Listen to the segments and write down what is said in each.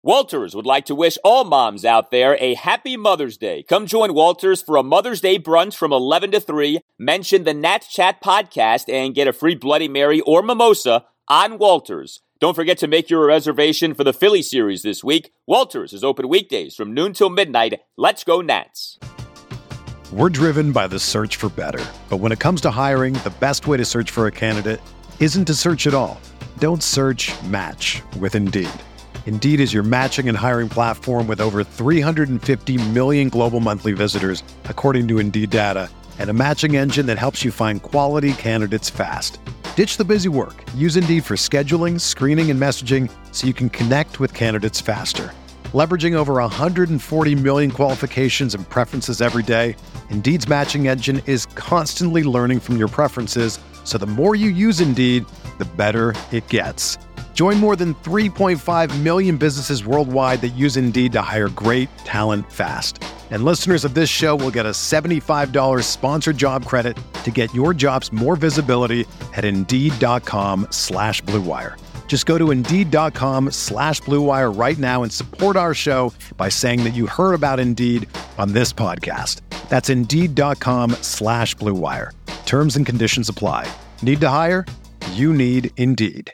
Walters would like to wish all moms out there a happy Mother's Day. Come join Walters for a Mother's Day brunch from 11 to 3. Mention the Nats Chat podcast and get a free Bloody Mary or mimosa on Walters. Don't forget to make your reservation for the Philly series this week. Walters is open weekdays from noon till midnight. Let's go Nats. We're driven by the search for better. But when it comes to hiring, the best way to search for a candidate isn't to search at all. Don't search, match with Indeed. Indeed is your matching and hiring platform with over 350 million global monthly visitors, according to Indeed data, and a matching engine that helps you find quality candidates fast. Ditch the busy work. Use Indeed for scheduling, screening, and messaging so you can connect with candidates faster. Leveraging over 140 million qualifications and preferences every day, Indeed's matching engine is constantly learning from your preferences, so the more you use Indeed, the better it gets. Join more than 3.5 million businesses worldwide that use Indeed to hire great talent fast. And listeners of this show will get a $75 sponsored job credit to get your jobs more visibility at Indeed.com/Blue Wire. Just go to Indeed.com/Blue Wire right now and support our show by saying that you heard about Indeed on this podcast. That's Indeed.com/Blue Wire. Terms and conditions apply. Need to hire? You need Indeed.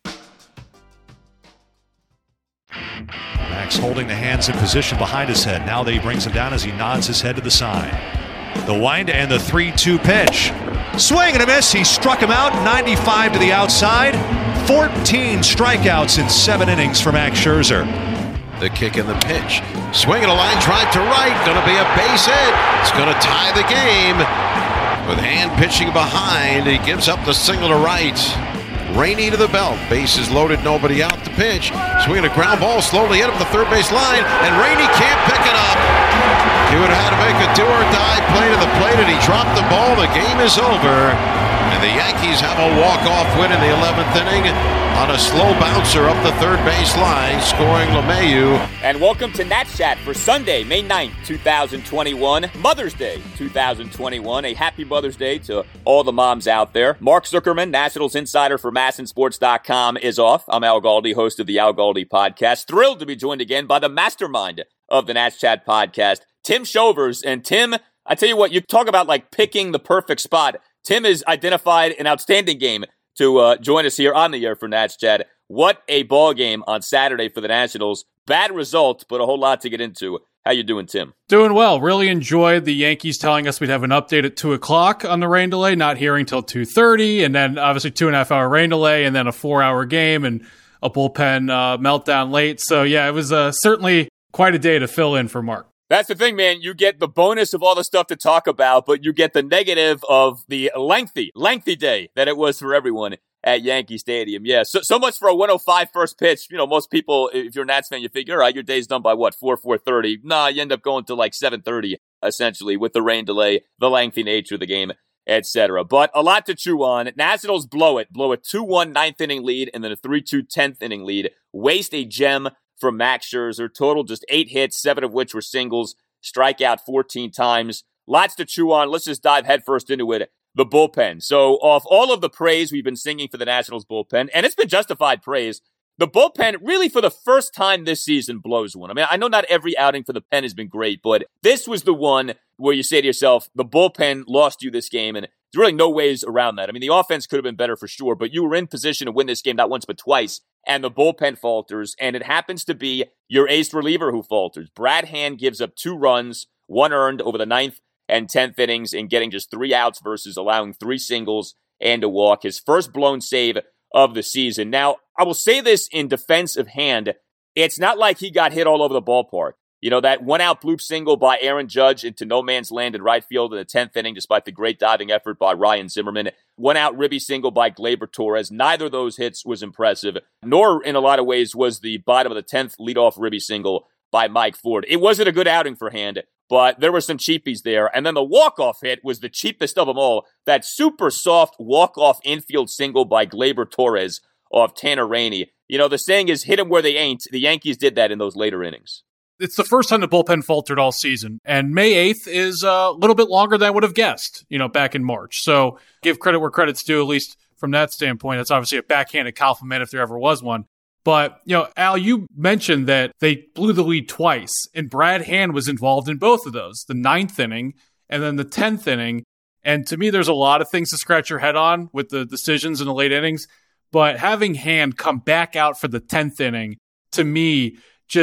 Max holding the hands in position behind his head. Now that he brings him down as he nods his head to the side. The wind and the 3-2 pitch. Swing and a miss. He struck him out. 95 to the outside. 14 strikeouts in 7 innings for Max Scherzer. The kick and the pitch. Swing and a line drive to right. Going to be a base hit. It's going to tie the game. With Hand pitching behind, he gives up the single to right. Rainey to the belt. Bases loaded, nobody out. The pitch. Swinging a ground ball, slowly hit up the third base line, and Rainey can't pick it up. He would have had to make a do-or-die play to the plate, and he dropped the ball. The game is over. And the Yankees have a walk-off win in the 11th inning on a slow bouncer up the third base line, scoring LeMahieu. And welcome to Nats Chat for Sunday, May 9th, 2021, Mother's Day 2021. A happy Mother's Day to all the moms out there. Mark Zuckerman, Nationals insider for MASNsports.com, is off. I'm Al Galdi, host of the Al Galdi podcast. Thrilled to be joined again by the mastermind of the Nats Chat podcast, Tim Shovers. And Tim, I tell you what, you talk about like picking the perfect spot. Tim has identified an outstanding game to join us here on the air for Nats Chat. What a ball game on Saturday for the Nationals. Bad result, but a whole lot to get into. How you doing, Tim? Doing well. Really enjoyed the Yankees telling us we'd have an update at 2 o'clock on the rain delay, not hearing till 2:30, and then obviously 2.5-hour rain delay, and then a 4-hour game and a bullpen meltdown late. So, yeah, it was certainly quite a day to fill in for Mark. That's the thing, man. You get the bonus of all the stuff to talk about, but you get the negative of the lengthy day that it was for everyone at Yankee Stadium. Yeah, so much for a 105 first pitch. You know, most people, if you're a Nats fan, you figure, all right, your day's done by what, 4:30? Nah, you end up going to like 7:30, essentially, with the rain delay, the lengthy nature of the game, etc. But a lot to chew on. Nationals blow a 2-1 ninth inning lead and then a 3-2 10th inning lead. Waste a gem from Max Scherzer. Total just 8 hits, 7 of which were singles. Strike out 14 times. Lots to chew on. Let's just dive headfirst into it. The bullpen. So off all of the praise we've been singing for the Nationals bullpen, and it's been justified praise, the bullpen really for the first time this season blows one. I mean, I know not every outing for the pen has been great, but this was the one where you say to yourself, the bullpen lost you this game, and there's really no ways around that. I mean, the offense could have been better for sure, but you were in position to win this game not once but twice, and the bullpen falters, and it happens to be your ace reliever who falters. Brad Hand gives up 2 runs, 1 earned over the 9th and 10th innings, and getting just 3 outs versus allowing 3 singles and a walk. His first blown save of the season. Now, I will say this in defense of Hand. It's not like he got hit all over the ballpark. You know, that 1-out bloop single by Aaron Judge into no man's land in right field in the 10th inning, despite the great diving effort by Ryan Zimmerman. 1-out ribby single by Gleyber Torres. Neither of those hits was impressive, nor in a lot of ways was the bottom of the 10th leadoff ribby single by Mike Ford. It wasn't a good outing for Hand, but there were some cheapies there. And then the walk-off hit was the cheapest of them all. That super soft walk-off infield single by Gleyber Torres off Tanner Rainey. You know, the saying is hit them where they ain't. The Yankees did that in those later innings. It's the first time the bullpen faltered all season. And May 8th is a little bit longer than I would have guessed, back in March. So give credit where credit's due, at least from that standpoint. That's obviously a backhanded compliment if there ever was one. But, Al, you mentioned that they blew the lead twice, and Brad Hand was involved in both of those, the 9th inning and then the 10th inning. And to me, there's a lot of things to scratch your head on with the decisions in the late innings. But having Hand come back out for the 10th inning, to me,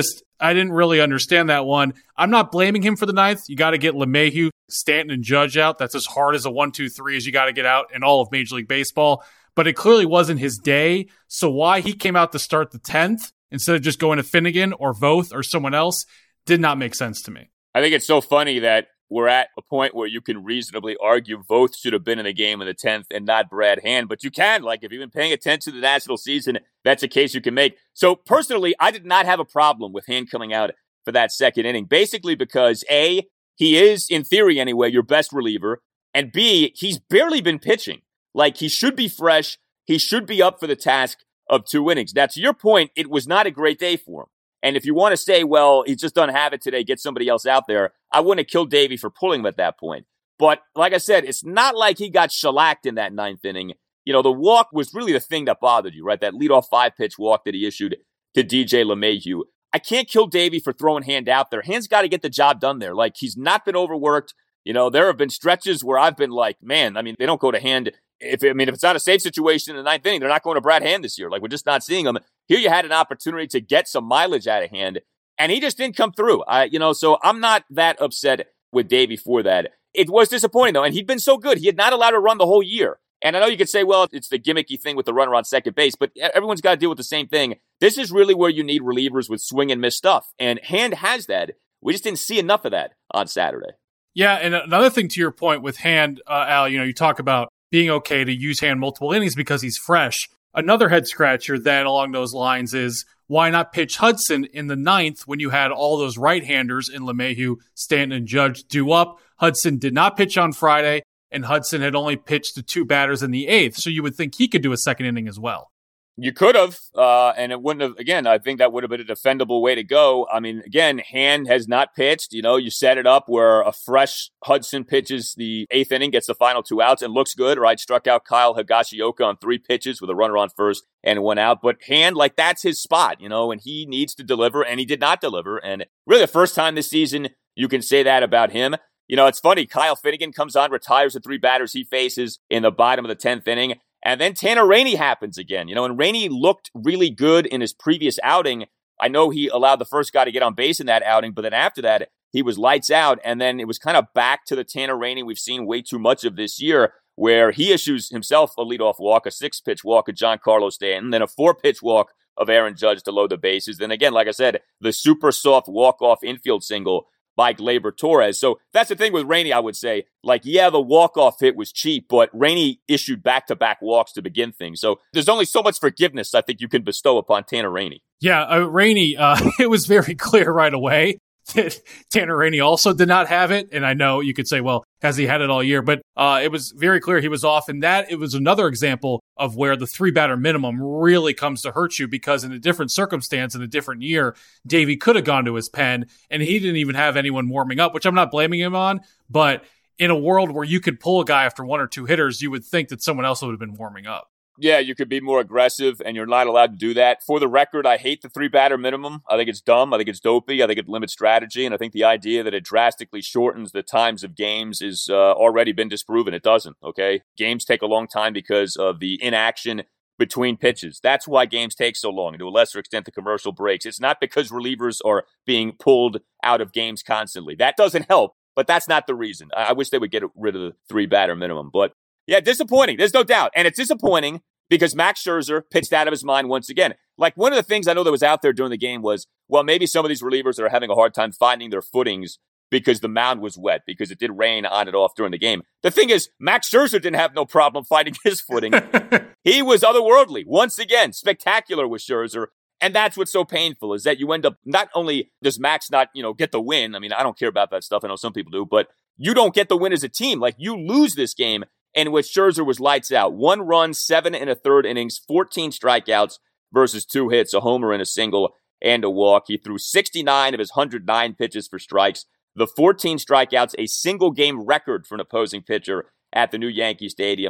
I didn't really understand that one. I'm not blaming him for the 9th. You got to get LeMahieu, Stanton, and Judge out. That's as hard as a 1-2-3 as you got to get out in all of Major League Baseball. But it clearly wasn't his day. So why he came out to start the 10th instead of just going to Finnegan or Voth or someone else did not make sense to me. I think it's so funny that we're at a point where you can reasonably argue Voth should have been in the game in the 10th and not Brad Hand. But you can. If you've been paying attention to the national season, that's a case you can make. So personally, I did not have a problem with Hand coming out for that second inning, basically because A, he is, in theory anyway, your best reliever. And B, he's barely been pitching. He should be fresh. He should be up for the task of 2 innings. Now, to your point, it was not a great day for him. And if you want to say, well, he just doesn't have it today, get somebody else out there, I wouldn't have killed Davey for pulling him at that point. But like I said, it's not like he got shellacked in that 9th inning. The walk was really the thing that bothered you, right? That leadoff 5-pitch walk that he issued to DJ LeMahieu. I can't kill Davey for throwing Hand out there. Hand's got to get the job done there. He's not been overworked. There have been stretches where I've been like, man, they don't go to Hand. If it's not a safe situation in the 9th inning, they're not going to Brad Hand this year. We're just not seeing him. Here you had an opportunity to get some mileage out of Hand, and he just didn't come through. So I'm not that upset with Davey for that. It was disappointing, though, and he'd been so good. He had not allowed a run the whole year. And I know you could say, well, it's the gimmicky thing with the runner on second base, but everyone's got to deal with the same thing. This is really where you need relievers with swing and miss stuff, and Hand has that. We just didn't see enough of that on Saturday. Yeah, and another thing to your point with Hand, Al, you talk about being okay to use Hand multiple innings because he's fresh. Another head scratcher then along those lines is why not pitch Hudson in the 9th when you had all those right-handers in LeMahieu, Stanton, and Judge due up? Hudson did not pitch on Friday, and Hudson had only pitched to 2 batters in the 8th, so you would think he could do a second inning as well. You could have, and it wouldn't have, again, I think that would have been a defendable way to go. Again, Hand has not pitched. You set it up where a fresh Hudson pitches the 8th inning, gets the final 2 outs, and looks good, right? Struck out Kyle Higashioka on 3 pitches with a runner on first and 1 out. But Hand, that's his spot, and he needs to deliver, and he did not deliver. And really the first time this season you can say that about him. It's funny, Kyle Finnegan comes on, retires the 3 batters he faces in the bottom of the 10th inning. And then Tanner Rainey happens again, and Rainey looked really good in his previous outing. I know he allowed the first guy to get on base in that outing, but then after that, he was lights out. And then it was kind of back to the Tanner Rainey we've seen way too much of this year, where he issues himself a leadoff walk, a 6-pitch walk of Giancarlo Stanton, then a 4-pitch walk of Aaron Judge to load the bases. Then again, like I said, the super soft walk-off infield single by Gleyber Torres. So that's the thing with Rainey, I would say. The walk-off hit was cheap, but Rainey issued back-to-back walks to begin things. So there's only so much forgiveness I think you can bestow upon Tanner Rainey. Yeah, Rainey, it was very clear right away that Tanner Rainey also did not have it. And I know you could say, well, has he had it all year? But it was very clear he was off. And that it was another example of where the 3-batter minimum really comes to hurt you, because in a different circumstance, in a different year, Davey could have gone to his pen and he didn't even have anyone warming up, which I'm not blaming him on. But in a world where you could pull a guy after 1 or 2 hitters, you would think that someone else would have been warming up. Yeah, you could be more aggressive, and you're not allowed to do that. For the record, I hate the 3-batter minimum. I think it's dumb. I think it's dopey. I think it limits strategy, and I think the idea that it drastically shortens the times of games is already been disproven. It doesn't, okay? Games take a long time because of the inaction between pitches. That's why games take so long, and to a lesser extent, the commercial breaks. It's not because relievers are being pulled out of games constantly. That doesn't help, but that's not the reason. I wish they would get rid of the 3-batter minimum, but yeah, disappointing. There's no doubt. And it's disappointing because Max Scherzer pitched out of his mind once again. One of the things I know that was out there during the game was, well, maybe some of these relievers are having a hard time finding their footings because the mound was wet, because it did rain on and off during the game. The thing is, Max Scherzer didn't have no problem finding his footing. He was otherworldly. Once again, spectacular with Scherzer. And that's what's so painful, is that you end up, not only does Max not, get the win. I don't care about that stuff. I know some people do, but you don't get the win as a team. You lose this game. And with Scherzer was lights out. 1 run, 7 1/3 innings, 14 strikeouts versus 2 hits, a homer and a single and a walk. He threw 69 of his 109 pitches for strikes. The 14 strikeouts, a single game record for an opposing pitcher at the new Yankee Stadium.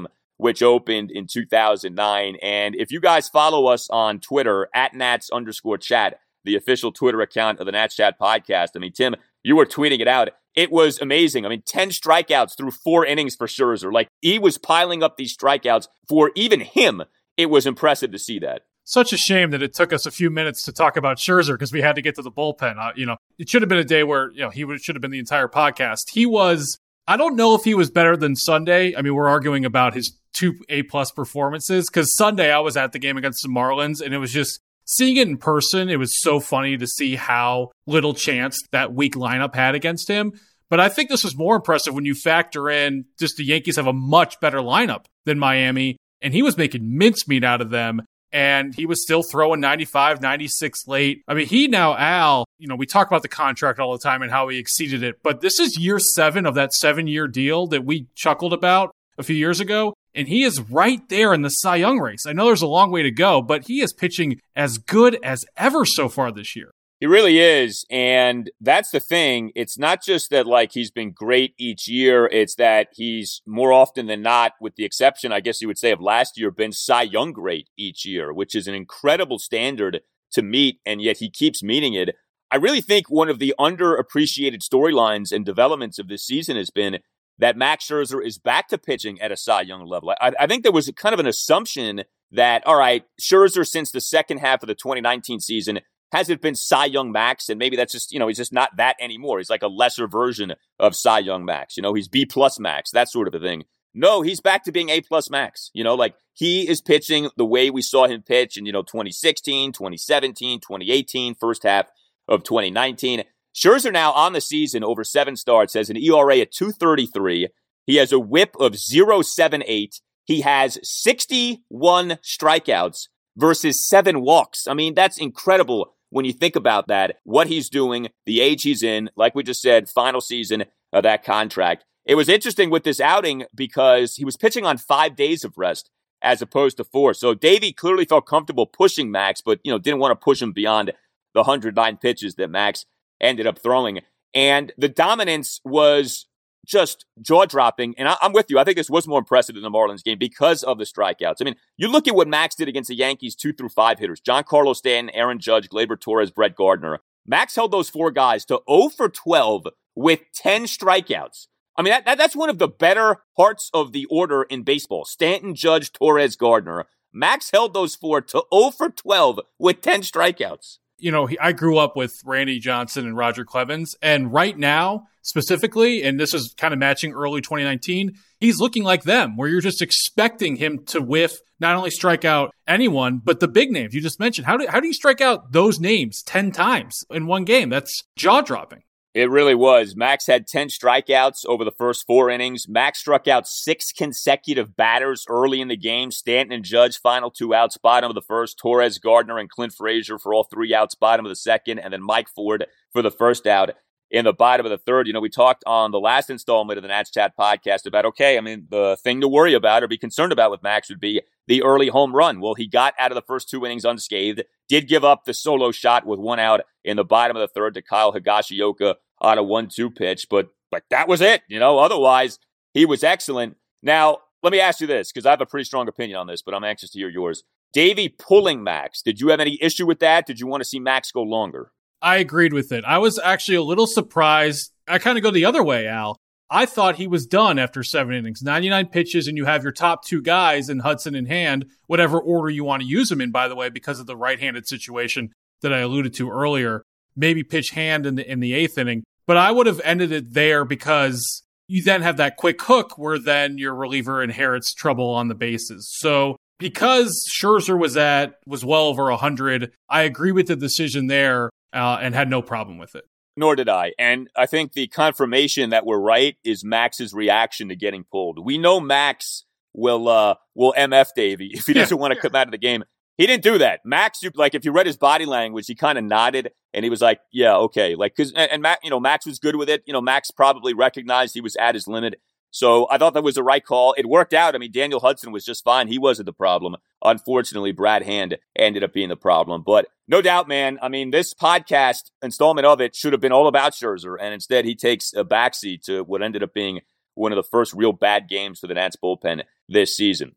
which opened in 2009. And if you guys follow us on Twitter, @Nats_chat, the official Twitter account of the Nats Chat podcast, I mean, Tim, you were tweeting it out. It was amazing. I mean, 10 strikeouts through 4 innings for Scherzer. Like, he was piling up these strikeouts for even him. It was impressive to see that. Such a shame that it took us a few minutes to talk about Scherzer because we had to get to the bullpen. It should have been a day where, should have been the entire podcast. I don't know if he was better than Sunday. I mean, we're arguing about his 2 A+ performances because Sunday I was at the game against the Marlins and it was just seeing it in person. It was so funny to see how little chance that weak lineup had against him. But I think this was more impressive when you factor in just the Yankees have a much better lineup than Miami, and he was making mincemeat out of them. And he was still throwing 95, 96 late. I mean, Al, we talk about the contract all the time and how he exceeded it, but this is year 7 of that 7-year deal that we chuckled about a few years ago. And he is right there in the Cy Young race. I know there's a long way to go, but he is pitching as good as ever so far this year. He really is. And that's the thing. It's not just that, like, he's been great each year. It's that he's more often than not, with the exception, I guess you would say, of last year, been Cy Young great each year, which is an incredible standard to meet. And yet he keeps meeting it. I really think one of the underappreciated storylines and developments of this season has been that Max Scherzer is back to pitching at a Cy Young level. I think there was kind of an assumption that, all right, Scherzer since the second half of the 2019 season hasn't been Cy Young Max, and maybe that's just, he's just not that anymore. He's like a lesser version of Cy Young Max. He's B+ Max, that sort of a thing. No, he's back to being A+ Max. Like, he is pitching the way we saw him pitch in, 2016, 2017, 2018, first half of 2019. Scherzer now on the season over 7 starts has an ERA at 2.33. He has a whip of 0.78. He has 61 strikeouts versus 7 walks. I mean, that's incredible when you think about that, what he's doing, the age he's in, like we just said, final season of that contract. It was interesting with this outing because he was pitching on 5 days of rest as opposed to 4. So Davey clearly felt comfortable pushing Max, but, didn't want to push him beyond the 109 pitches that Max ended up throwing. And the dominance was just jaw-dropping. And I'm with you. I think this was more impressive than the Marlins game because of the strikeouts. I mean, you look at what Max did against the Yankees 2 through 5 hitters. Giancarlo Stanton, Aaron Judge, Gleyber Torres, Brett Gardner. Max held those 4 guys to 0 for 12 with 10 strikeouts. I mean, that's one of the better parts of the order in baseball. Stanton, Judge, Torres, Gardner. Max held those 4 to 0 for 12 with 10 strikeouts. I grew up with Randy Johnson and Roger Clemens, and right now, specifically, and this is kind of matching early 2019, he's looking like them, where you're just expecting him to whiff, not only strike out anyone, but the big names you just mentioned. How do you strike out those names 10 times in one game? That's jaw-dropping. It really was. Max had 10 strikeouts over the first 4 innings. Max struck out 6 consecutive batters early in the game. Stanton and Judge, final 2 outs, bottom of the first. Torres, Gardner, and Clint Frazier for all 3 outs, bottom of the second. And then Mike Ford for the first out in the bottom of the third. We talked on the last installment of the Nats Chat podcast about, the thing to worry about or be concerned about with Max would be the early home run. Well, he got out of the first 2 innings unscathed, did give up the solo shot with 1 out in the bottom of the third to Kyle Higashioka on a 1-2 pitch, but that was it. Otherwise, he was excellent. Now, let me ask you this, because I have a pretty strong opinion on this, but I'm anxious to hear yours. Davey pulling Max, did you have any issue with that? Did you want to see Max go longer? I agreed with it. I was actually a little surprised. I kind of go the other way, Al. I thought he was done after 7 innings, 99 pitches, and you have your top 2 guys in Hudson and Hand, whatever order you want to use them in, by the way, because of the right-handed situation that I alluded to earlier. Maybe pitch Hand in the 8th inning. But I would have ended it there because you then have that quick hook where then your reliever inherits trouble on the bases. So because Scherzer was well over 100, I agree with the decision there and had no problem with it. Nor did I. And I think the confirmation that we're right is Max's reaction to getting pulled. We know Max will MF Davey if he doesn't want to come out of the game. He didn't do that. Max, if you read his body language, he kind of nodded and he was like, yeah, okay. Max was good with it. Max probably recognized he was at his limit. So I thought that was the right call. It worked out. I mean, Daniel Hudson was just fine. He wasn't the problem. Unfortunately, Brad Hand ended up being the problem. But no doubt, man, I mean, this podcast installment of it should have been all about Scherzer. And instead, he takes a backseat to what ended up being one of the first real bad games for the Nats bullpen this season.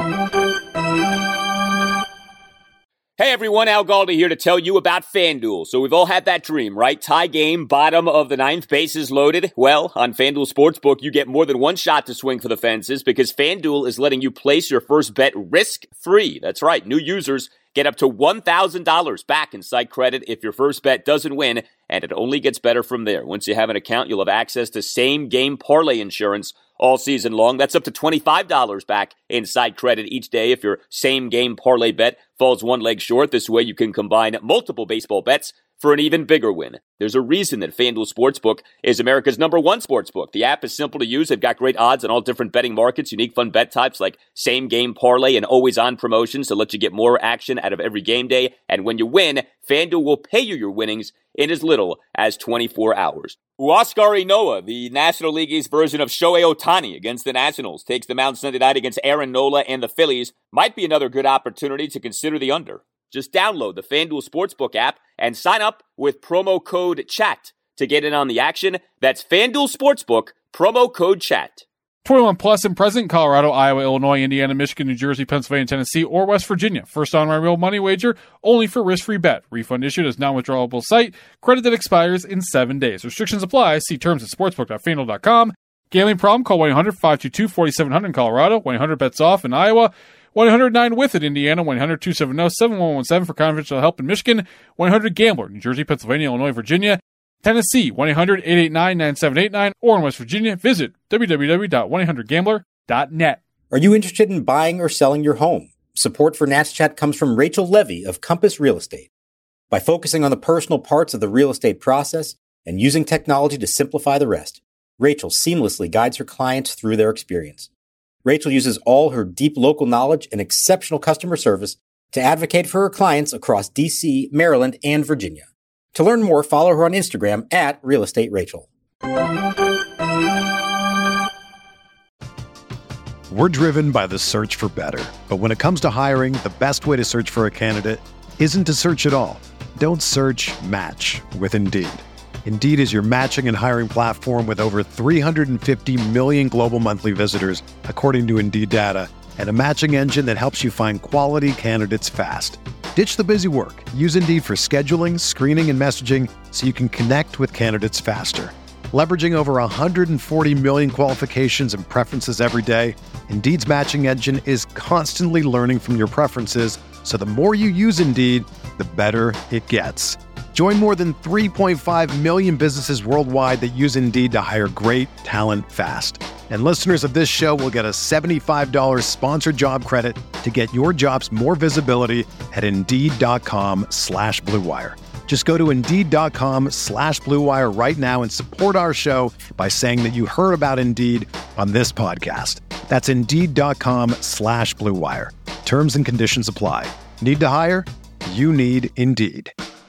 Hey everyone, Al Galdi here to tell you about FanDuel. So we've all had that dream, right? Tie game, bottom of the ninth, bases loaded. Well, on FanDuel Sportsbook, you get more than one shot to swing for the fences because FanDuel is letting you place your first bet risk-free. That's right, new users get up to $1,000 back in site credit if your first bet doesn't win, and it only gets better from there. Once you have an account, you'll have access to same-game parlay insurance all season long. That's up to $25 back in site credit each day if your same-game parlay bet falls one leg short. This way you can combine multiple baseball bets for an even bigger win. There's a reason that FanDuel Sportsbook is America's #1 sportsbook. The app is simple to use. They've got great odds on all different betting markets, unique fun bet types like same-game parlay and always-on promotions to let you get more action out of every game day. And when you win, FanDuel will pay you your winnings in as little as 24 hours. Huascar Ynoa, the National League's version of Shohei Ohtani against the Nationals, takes the mound Sunday night against Aaron Nola and the Phillies. Might be another good opportunity to consider the under. Just download the FanDuel Sportsbook app and sign up with promo code CHAT to get in on the action. That's FanDuel Sportsbook, promo code CHAT. 21 plus and present in Colorado, Iowa, Illinois, Indiana, Michigan, New Jersey, Pennsylvania, Tennessee, or West Virginia. First on my real money wager, only for risk-free bet. Refund issued as non-withdrawable site. Credit that expires in 7 days. Restrictions apply. See terms at sportsbook.fanduel.com. Gambling problem? Call 1-800-522-4700 in Colorado. 1-800-BETS-OFF in Iowa. 1-800-9-WITH in Indiana. 1-800-270-7117 for confidential help in Michigan. 1-800-GAMBLER, New Jersey, Pennsylvania, Illinois, Virginia. Tennessee, 1-800-889-9789, or in West Virginia, visit www.1800gambler.net. Are you interested in buying or selling your home? Support for Nats Chat comes from Rachel Levy of Compass Real Estate. By focusing on the personal parts of the real estate process and using technology to simplify the rest, Rachel seamlessly guides her clients through their experience. Rachel uses all her deep local knowledge and exceptional customer service to advocate for her clients across D.C., Maryland, and Virginia. To learn more, follow her on Instagram at RealEstateRachel. We're driven by the search for better. But when it comes to hiring, the best way to search for a candidate isn't to search at all. Don't search, match with Indeed. Indeed is your matching and hiring platform with over 350 million global monthly visitors, according to Indeed data, and a matching engine that helps you find quality candidates fast. Ditch the busy work. Use Indeed for scheduling, screening, and messaging so you can connect with candidates faster. Leveraging over 140 million qualifications and preferences every day, Indeed's matching engine is constantly learning from your preferences, so the more you use Indeed, the better it gets. Join more than 3.5 million businesses worldwide that use Indeed to hire great talent fast. And listeners of this show will get a $75 sponsored job credit to get your jobs more visibility at Indeed.com/Blue Wire. Just go to Indeed.com/Blue Wire right now and support our show by saying that you heard about Indeed on this podcast. That's Indeed.com/Blue Wire. Terms and conditions apply. Need to hire? You need Indeed.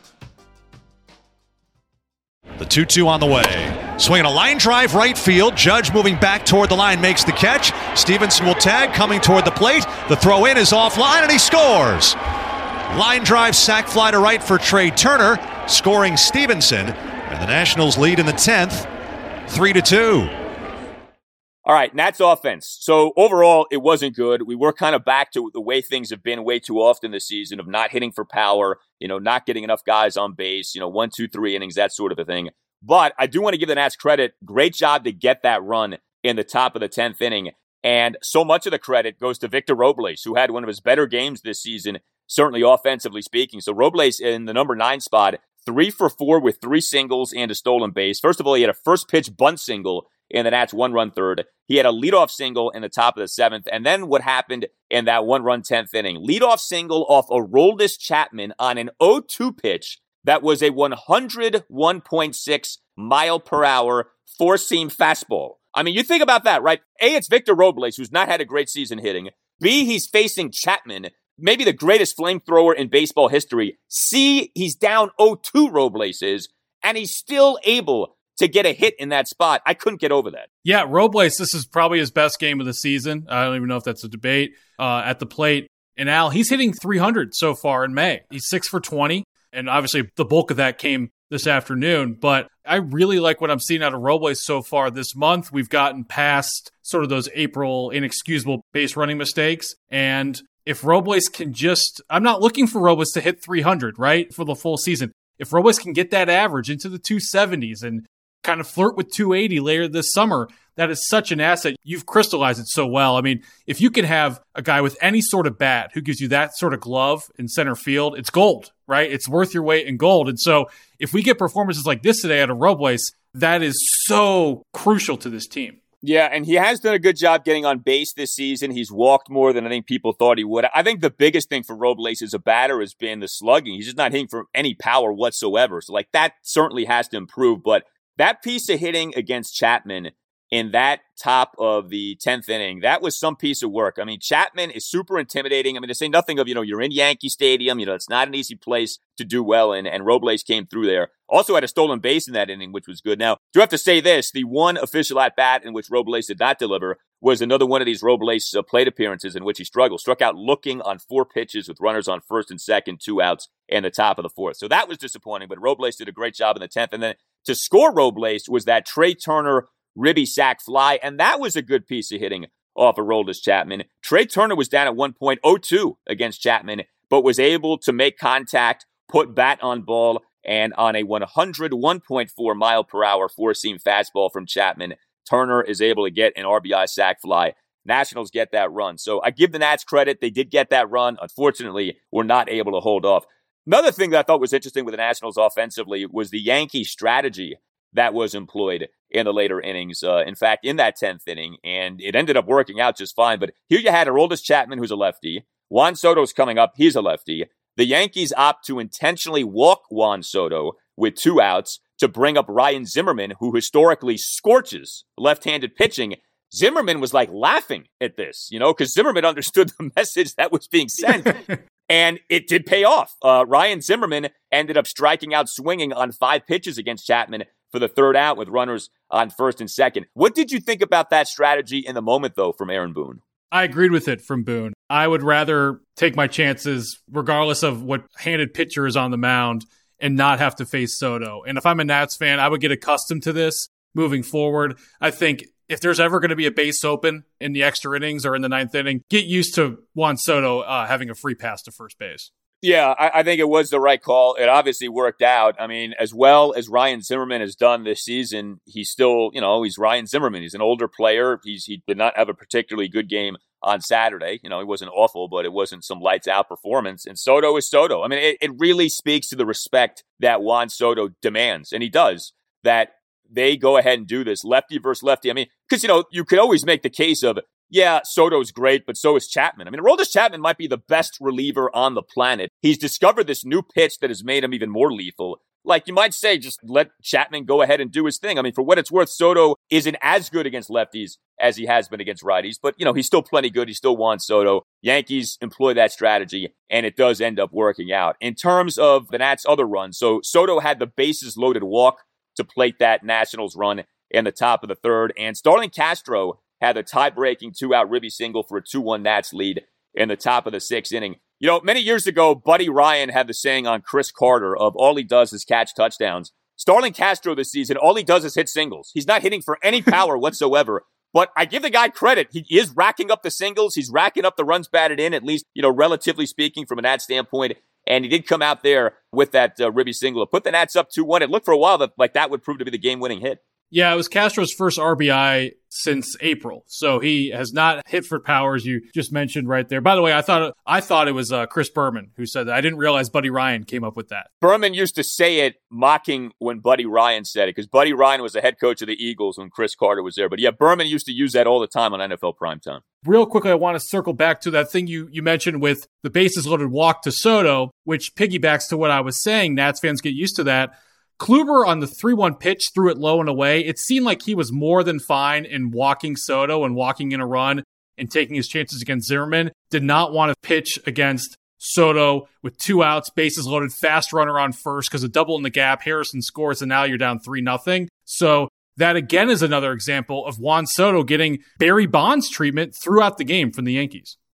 The 2-2 on the way. Swinging a line drive right field. Judge moving back toward the line makes the catch. Stevenson will tag coming toward the plate. The throw in is offline and he scores. Line drive sac fly to right for Trey Turner, scoring Stevenson. And the Nationals lead in the 10th, 3-2. All right, Nats offense. So overall, it wasn't good. We were kind of back to the way things have been way too often this season of not hitting for power, not getting enough guys on base, 1, 2, 3 innings, that sort of a thing. But I do want to give the Nats credit. Great job to get that run in the top of the 10th inning. And so much of the credit goes to Victor Robles, who had one of his better games this season, certainly offensively speaking. So Robles in the number 9 spot, 3 for 4 with 3 singles and a stolen base. First of all, he had a first pitch bunt single in the Nats 1-run third. He had a leadoff single in the top of the 7th. And then what happened in that 1-run 10th inning? Leadoff single off Aroldis Chapman on an 0-2 pitch that was a 101.6 mile per hour four-seam fastball. I mean, you think about that, right? A, it's Victor Robles, who's not had a great season hitting. B, he's facing Chapman, maybe the greatest flamethrower in baseball history. C, he's down 0-2 Robles is, and he's still able to get a hit in that spot. I couldn't get over that. Yeah, Robles, this is probably his best game of the season. I don't even know if that's a debate at the plate. And Al, he's hitting 300 so far in May. He's 6 for 20. And obviously the bulk of that came this afternoon, but I really like what I'm seeing out of Robles so far this month. We've gotten past sort of those April inexcusable base running mistakes. And if Robles can I'm not looking for Robles to hit 300, right, for the full season. If Robles can get that average into the 270s and kind of flirt with 280 later this summer, that is such an asset. You've crystallized it so well. I mean, if you can have a guy with any sort of bat who gives you that sort of glove in center field, it's gold, right? It's worth your weight in gold. And so if we get performances like this today out of Robles, that is so crucial to this team. Yeah, and he has done a good job getting on base this season. He's walked more than I think people thought he would. I think the biggest thing for Robles as a batter has been the slugging. He's just not hitting for any power whatsoever. So, that certainly has to improve. But that piece of hitting against Chapman in that top of the 10th inning, that was some piece of work. I mean, Chapman is super intimidating. I mean, to say nothing of, you're in Yankee Stadium, it's not an easy place to do well in, and Robles came through there. Also had a stolen base in that inning, which was good. Now, do have to say this, the one official at-bat in which Robles did not deliver was another one of these Robles plate appearances in which he struggled. Struck out looking on 4 pitches with runners on first and second, 2 outs, and the top of the 4th. So that was disappointing, but Robles did a great job in the 10th. And then to score Robles was that Trey Turner ribby sack fly, and that was a good piece of hitting off of Aroldis Chapman. Trey Turner was down at 1.02 against Chapman, but was able to make contact, put bat on ball, and on a 101.4 mile per hour four-seam fastball from Chapman, Turner is able to get an RBI sack fly. Nationals get that run. So I give the Nats credit. They did get that run. Unfortunately, were not able to hold off. Another thing that I thought was interesting with the Nationals offensively was the Yankee strategy that was employed in the later innings. In fact, in that 10th inning, and it ended up working out just fine. But here you had Aroldis Chapman, who's a lefty. Juan Soto's coming up. He's a lefty. The Yankees opt to intentionally walk Juan Soto with 2 outs to bring up Ryan Zimmerman, who historically scorches left-handed pitching. Zimmerman was laughing at this, because Zimmerman understood the message that was being sent. And it did pay off. Ryan Zimmerman ended up striking out swinging on 5 pitches against Chapman for the 3rd out with runners on first and second. What did you think about that strategy in the moment, though, from Aaron Boone? I agreed with it from Boone. I would rather take my chances, regardless of what handed pitcher is on the mound, and not have to face Soto. And if I'm a Nats fan, I would get accustomed to this moving forward. I think if there's ever going to be a base open in the extra innings or in the 9th inning, get used to Juan Soto having a free pass to first base. Yeah, I think it was the right call. It obviously worked out. I mean, as well as Ryan Zimmerman has done this season, he's still, he's Ryan Zimmerman. He's an older player. He did not have a particularly good game on Saturday. He wasn't awful, but it wasn't some lights out performance. And Soto is Soto. I mean, it really speaks to the respect that Juan Soto demands, and he does, that they go ahead and do this lefty versus lefty. I mean, because, you could always make the case of, yeah, Soto's great, but so is Chapman. I mean, Aroldis Chapman might be the best reliever on the planet. He's discovered this new pitch that has made him even more lethal. You might say, just let Chapman go ahead and do his thing. I mean, for what it's worth, Soto isn't as good against lefties as he has been against righties, but, he's still plenty good. He still wants Soto. Yankees employ that strategy, and it does end up working out. In terms of the Nats' other run, so Soto had the bases loaded walk to plate that Nationals run in the top of the 3rd, and Starlin Castro had the tie-breaking 2-out ribby single for a 2-1 Nats lead in the top of the 6th inning. Many years ago, Buddy Ryan had the saying on Chris Carter of all he does is catch touchdowns. Starlin Castro this season, all he does is hit singles. He's not hitting for any power whatsoever. But I give the guy credit. He is racking up the singles. He's racking up the runs batted in, at least, relatively speaking from a Nats standpoint. And he did come out there with that ribby single to put the Nats up 2-1. It looked for a while that would prove to be the game-winning hit. Yeah, it was Castro's first RBI since April. So he has not hit for power, as you just mentioned right there. By the way, I thought it was Chris Berman who said that. I didn't realize Buddy Ryan came up with that. Berman used to say it mocking when Buddy Ryan said it, because Buddy Ryan was the head coach of the Eagles when Chris Carter was there. But yeah, Berman used to use that all the time on NFL primetime. Real quickly, I want to circle back to that thing you mentioned with the bases loaded walk to Soto, which piggybacks to what I was saying. Nats fans get used to that. Kluber on the 3-1 pitch threw it low and away. It seemed like he was more than fine in walking Soto and walking in a run and taking his chances against Zimmerman. Did not want to pitch against Soto with 2 outs, bases loaded, fast runner on first because a double in the gap. Harrison scores, and now you're down 3-0. So that again is another example of Juan Soto getting Barry Bonds treatment throughout the game from the Yankees.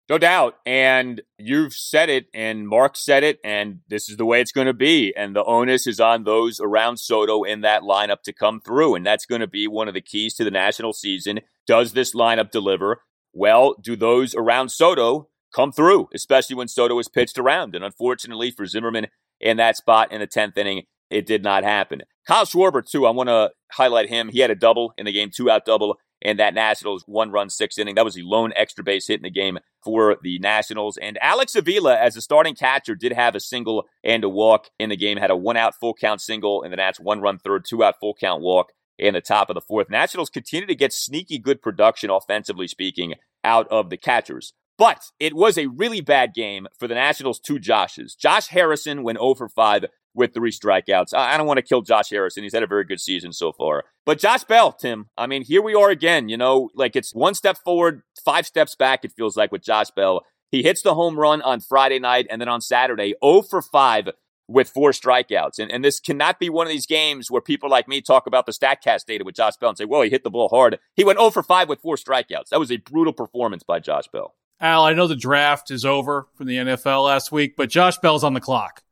No doubt. And you've said it, and Mark said it, and this is the way it's going to be. And the onus is on those around Soto in that lineup to come through. And that's going to be one of the keys to the national season. Does this lineup deliver? Well, do those around Soto come through, especially when Soto is pitched around? And unfortunately for Zimmerman in that spot in the 10th inning, it did not happen. Kyle Schwarber, too, I want to highlight him. He had a double in the game, 2-out double. And that Nationals 1-run 6th inning. That was the lone extra base hit in the game for the Nationals. And Alex Avila, as a starting catcher, did have a single and a walk in the game. Had a 1-out full count single, and the Nats 1-run third, 2-out full count walk in the top of the 4th. Nationals continue to get sneaky good production, offensively speaking, out of the catchers. But it was a really bad game for the Nationals' two Joshes. Josh Harrison went 0 for 5 with 3 strikeouts. I don't want to kill Josh Harrison. He's had a very good season so far. But Josh Bell, Tim, I mean, here we are again. Like it's 1 step forward, 5 steps back, it feels like, with Josh Bell. He hits the home run on Friday night, and then on Saturday, 0 for 5 with 4 strikeouts. And this cannot be one of these games where people like me talk about the StatCast data with Josh Bell and say, well, he hit the ball hard. He went 0 for 5 with 4 strikeouts. That was a brutal performance by Josh Bell. Al, I know the draft is over from the NFL last week, but Josh Bell's on the clock.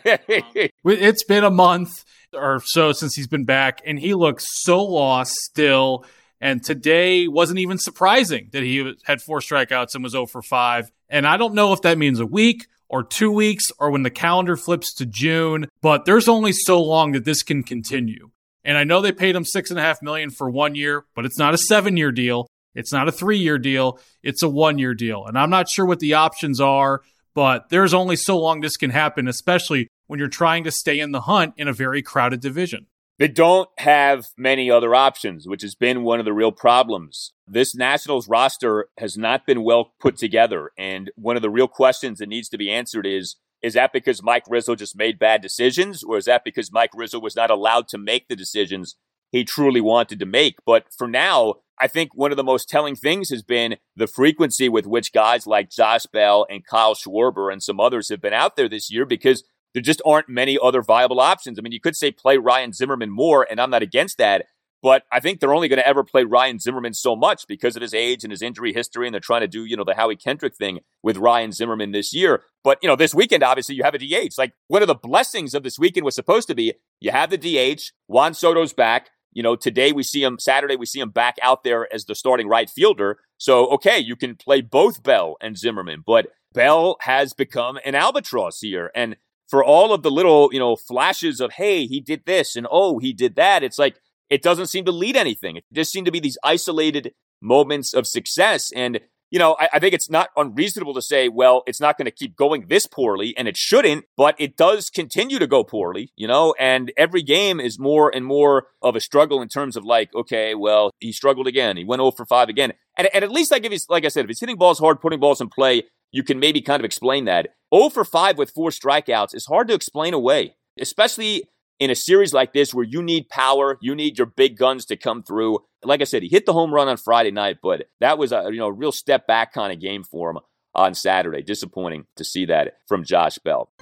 It's been a month or so since he's been back, and he looks so lost still. And today wasn't even surprising that he had 4 strikeouts and was 0 for 5. And I don't know if that means a week or 2 weeks or when the calendar flips to June, but there's only so long that this can continue. And I know they paid him $6.5 million for 1 year, but it's not a 7-year deal. It's not a 3-year deal. It's a 1-year deal. And I'm not sure what the options are, but there's only so long this can happen, especially when you're trying to stay in the hunt in a very crowded division. They don't have many other options, which has been one of the real problems. This Nationals roster has not been well put together. And one of the real questions that needs to be answered is that because Mike Rizzo just made bad decisions, or is that because Mike Rizzo was not allowed to make the decisions he truly wanted to make? But for now, I think one of the most telling things has been the frequency with which guys like Josh Bell and Kyle Schwarber and some others have been out there this year, because there just aren't many other viable options. I mean, you could say play Ryan Zimmerman more, and I'm not against that, but I think they're only going to ever play Ryan Zimmerman so much because of his age and his injury history, and they're trying to do, the Howie Kendrick thing with Ryan Zimmerman this year. But, this weekend, obviously, you have a DH. Like, one of the blessings of this weekend was supposed to be you have the DH, Juan Soto's back. Saturday we see him back out there as the starting right fielder. So, okay, you can play both Bell and Zimmerman, but Bell has become an albatross here. And for all of the little, flashes of, hey, he did this and, oh, he did that, it's like, it doesn't seem to lead anything. It just seemed to be these isolated moments of success. And, I think it's not unreasonable to say, well, it's not going to keep going this poorly, and it shouldn't, but it does continue to go poorly, and every game is more and more of a struggle in terms of like, okay, well, he struggled again. He went 0 for 5 again. And at least like I said, if he's hitting balls hard, putting balls in play, you can maybe kind of explain that. 0 for 5 with 4 strikeouts is hard to explain away, especially in a series like this where you need power, you need your big guns to come through. Like I said, he hit the home run on Friday night, but that was a real step back kind of game for him on Saturday. Disappointing to see that from Josh Bell.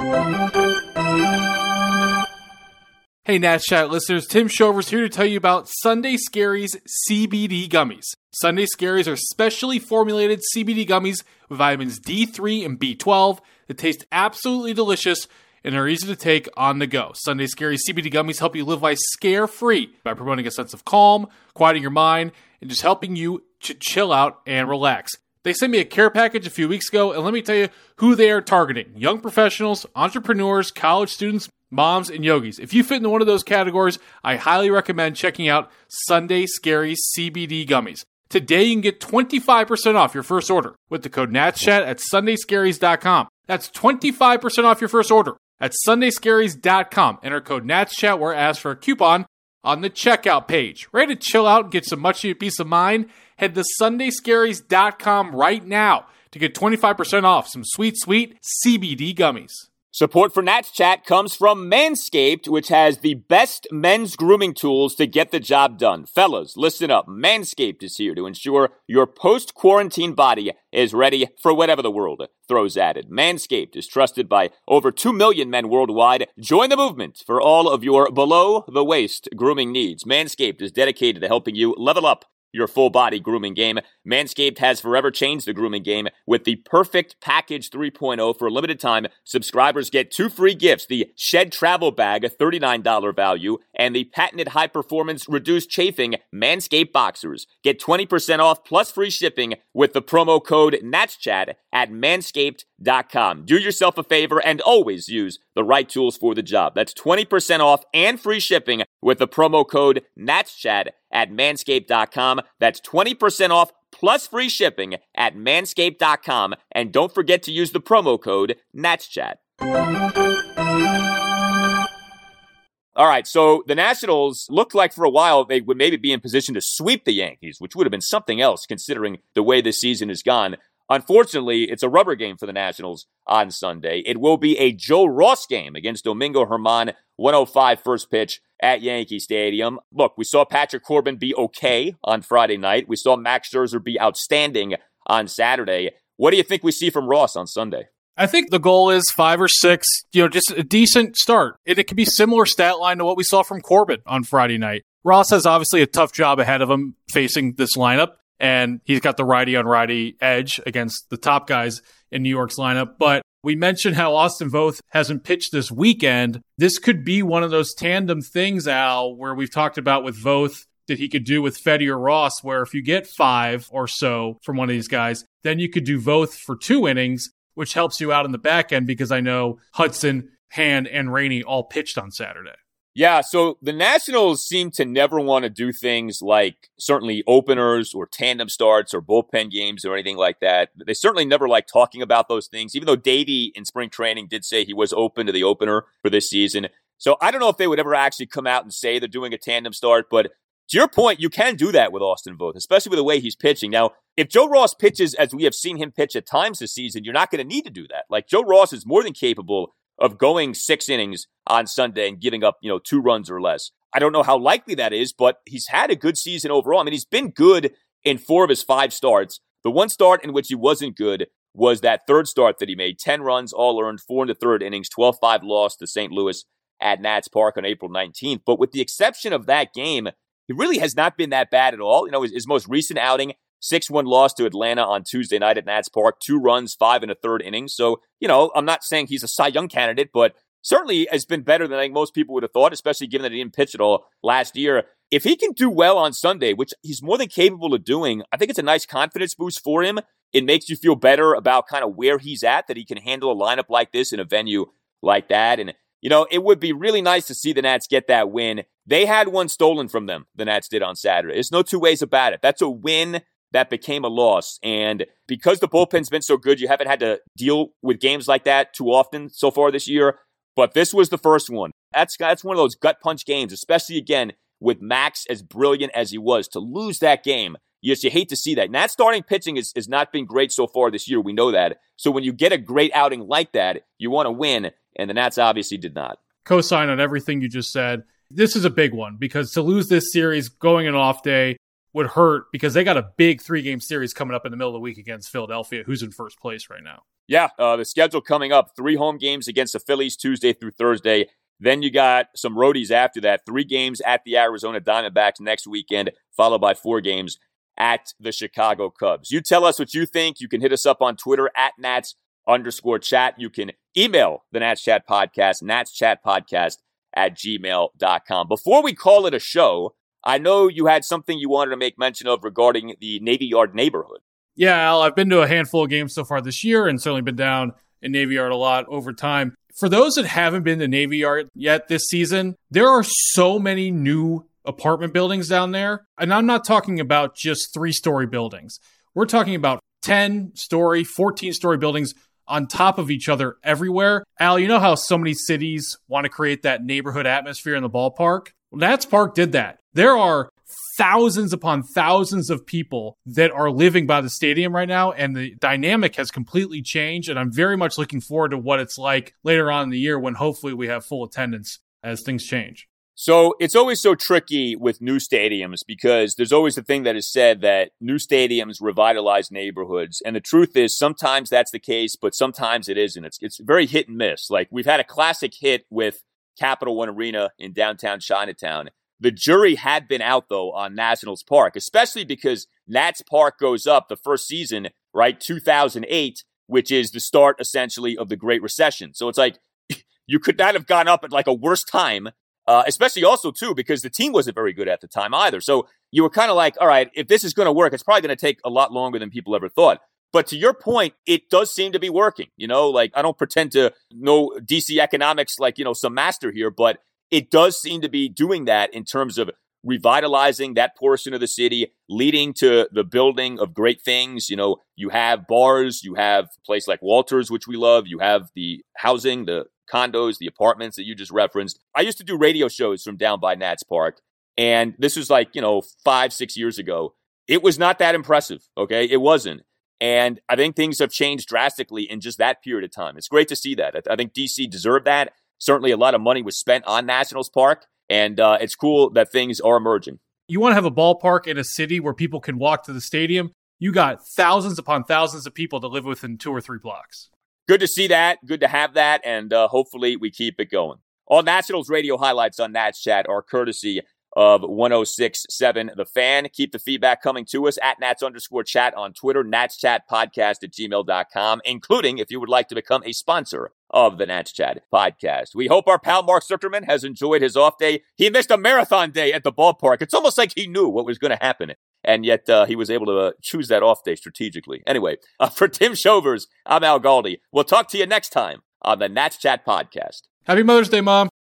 Hey, Nats Chat listeners, Tim Shovers here to tell you about Sunday Scaries CBD Gummies. Sunday Scaries are specially formulated CBD gummies with vitamins D3 and B12 that taste absolutely delicious and are easy to take on the go. Sunday Scaries CBD gummies help you live life scare-free by promoting a sense of calm, quieting your mind, and just helping you chill out and relax. They sent me a care package a few weeks ago, and let me tell you who they are targeting. Young professionals, entrepreneurs, college students, moms, and yogis. If you fit into one of those categories, I highly recommend checking out Sunday Scaries CBD gummies. Today you can get 25% off your first order with the code NATSCHAT at sundayscaries.com. That's 25% off your first order at sundayscaries.com. Enter code NATSCHAT where it asks for a coupon on the checkout page. Ready to chill out and get some much-needed peace of mind? Head to sundayscaries.com right now to get 25% off some sweet, sweet CBD gummies. Support for Nats Chat comes from Manscaped, which has the best men's grooming tools to get the job done. Fellas, listen up. Manscaped is here to ensure your post-quarantine body is ready for whatever the world throws at it. Manscaped is trusted by over 2 million men worldwide. Join the movement for all of your below-the-waist grooming needs. Manscaped is dedicated to helping you level up your full-body grooming game. Manscaped has forever changed the grooming game with the Perfect Package 3.0. For a limited time, subscribers get 2 free gifts, the Shed Travel Bag, a $39 value, and the patented high-performance reduced chafing Manscaped Boxers. Get 20% off plus free shipping with the promo code NATSCHAT at manscaped.com. Do yourself a favor and always use the right tools for the job. That's 20% off and free shipping with the promo code NATSCHAT at manscaped.com. That's 20% off plus free shipping at manscaped.com. And don't forget to use the promo code NATSCHAT. All right, so the Nationals looked like for a while they would maybe be in position to sweep the Yankees, which would have been something else considering the way this season has gone. Unfortunately, it's a rubber game for the Nationals on Sunday. It will be a Joe Ross game against Domingo Germán, 1:05 first pitch at Yankee Stadium. Look, we saw Patrick Corbin be okay on Friday night. We saw Max Scherzer be outstanding on Saturday. What do you think we see from Ross on Sunday? I think the goal is 5 or 6, just a decent start. It could be similar stat line to what we saw from Corbin on Friday night. Ross has obviously a tough job ahead of him facing this lineup, and he's got the righty-on-righty edge against the top guys in New York's lineup. But we mentioned how Austin Voth hasn't pitched this weekend. This could be one of those tandem things, Al, where we've talked about with Voth that he could do with Fedde or Ross, where if you get 5 or so from one of these guys, then you could do Voth for 2 innings, which helps you out in the back end because I know Hudson, Hand, and Rainey all pitched on Saturday. Yeah, so the Nationals seem to never want to do things like certainly openers or tandem starts or bullpen games or anything like that. They certainly never like talking about those things, even though Davey in spring training did say he was open to the opener for this season. So I don't know if they would ever actually come out and say they're doing a tandem start, but to your point, you can do that with Austin Voth, especially with the way he's pitching. Now, if Joe Ross pitches as we have seen him pitch at times this season, you're not going to need to do that. Like, Joe Ross is more than capable of going 6 innings on Sunday and giving up, 2 runs or less. I don't know how likely that is, but he's had a good season overall. I mean, he's been good in 4 of his 5 starts. The one start in which he wasn't good was that third start that he made. 10 runs, all earned, 4 in the third innings, 12-5 loss to St. Louis at Nats Park on April 19th. But with the exception of that game, he really has not been that bad at all. His most recent outing, 6-1 loss to Atlanta on Tuesday night at Nats Park, 2 runs, 5 in the third inning. So, I'm not saying he's a Cy Young candidate, but certainly has been better than I think most people would have thought, especially given that he didn't pitch at all last year. If he can do well on Sunday, which he's more than capable of doing, I think it's a nice confidence boost for him. It makes you feel better about kind of where he's at, that he can handle a lineup like this in a venue like that. And, it would be really nice to see the Nats get that win. They had one stolen from them, the Nats did on Saturday. There's no two ways about it. That's a win that became a loss. And because the bullpen's been so good, you haven't had to deal with games like that too often so far this year. But this was the first one. That's one of those gut punch games, especially, again, with Max as brilliant as he was. To lose that game, you hate to see that. Nats starting pitching has not been great so far this year. We know that. So when you get a great outing like that, you want to win. And the Nats obviously did not. Co-sign on everything you just said. This is a big one because to lose this series going an off day would hurt because they got a big 3-game series coming up in the middle of the week against Philadelphia, who's in first place right now. Yeah, the schedule coming up, 3 home games against the Phillies Tuesday through Thursday. Then you got some roadies after that. 3 games at the Arizona Diamondbacks next weekend, followed by 4 games at the Chicago Cubs. You tell us what you think. You can hit us up on Twitter at Nats_chat. You can email the Nats Chat Podcast, natschatpodcast@gmail.com. Before we call it a show, I know you had something you wanted to make mention of regarding the Navy Yard neighborhood. Yeah, Al, I've been to a handful of games so far this year and certainly been down in Navy Yard a lot over time. For those that haven't been to Navy Yard yet this season, there are so many new apartment buildings down there. And I'm not talking about just 3-story buildings. We're talking about 10-story, 14-story buildings on top of each other everywhere. Al, you know how so many cities want to create that neighborhood atmosphere in the ballpark? Well, Nats Park did that. There are thousands upon thousands of people that are living by the stadium right now, and the dynamic has completely changed, and I'm very much looking forward to what it's like later on in the year when hopefully we have full attendance as things change. So it's always so tricky with new stadiums because there's always the thing that is said that new stadiums revitalize neighborhoods. And the truth is sometimes that's the case, but sometimes it isn't. It's very hit and miss. Like we've had a classic hit with Capital One Arena in downtown Chinatown. The jury had been out, though, on Nationals Park, especially because Nats Park goes up the first season, right, 2008, which is the start, essentially, of the Great Recession. So it's like, you could not have gone up at like a worse time, especially also, too, because the team wasn't very good at the time either. So you were kind of like, all right, if this is going to work, it's probably going to take a lot longer than people ever thought. But to your point, it does seem to be working. Like, I don't pretend to know DC economics like, some master here, but it does seem to be doing that in terms of revitalizing that portion of the city, leading to the building of great things. You have bars, you have a place like Walters, which we love. You have the housing, the condos, the apartments that you just referenced. I used to do radio shows from down by Nats Park, and this was like, 5-6 years ago. It was not that impressive, okay? It wasn't. And I think things have changed drastically in just that period of time. It's great to see that. I think DC deserved that. Certainly a lot of money was spent on Nationals Park, and it's cool that things are emerging. You want to have a ballpark in a city where people can walk to the stadium? You got thousands upon thousands of people that live within 2 or 3 blocks. Good to see that. Good to have that, and hopefully we keep it going. All Nationals radio highlights on Nats Chat are courtesy of 106.7 The Fan. Keep the feedback coming to us at Nats_chat on Twitter, natschatpodcast@gmail.com, including if you would like to become a sponsor of the Nats Chat podcast. We hope our pal Mark Zuckerman has enjoyed his off day. He missed a marathon day at the ballpark. It's almost like he knew what was going to happen, and yet he was able to choose that off day strategically. Anyway, for Tim Shovers, I'm Al Galdi. We'll talk to you next time on the Nats Chat podcast. Happy Mother's Day, Mom.